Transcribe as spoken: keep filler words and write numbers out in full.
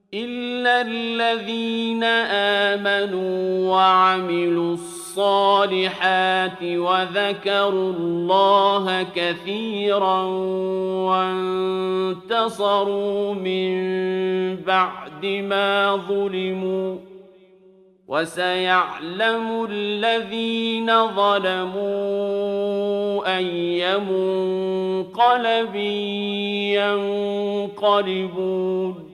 إلا الذين آمنوا وعملوا الصالحات وذكروا الله كثيرا وانتصروا من بعد ما ظلموا وسيعلم الذين ظلموا أي منقلب ينقلبون